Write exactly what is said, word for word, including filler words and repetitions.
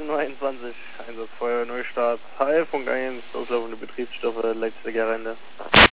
achtzehn Uhr einundzwanzig, Einsatz Feuer, Neustart, H L Funk eins, auslaufende Betriebsstoffe, letzte Gerende.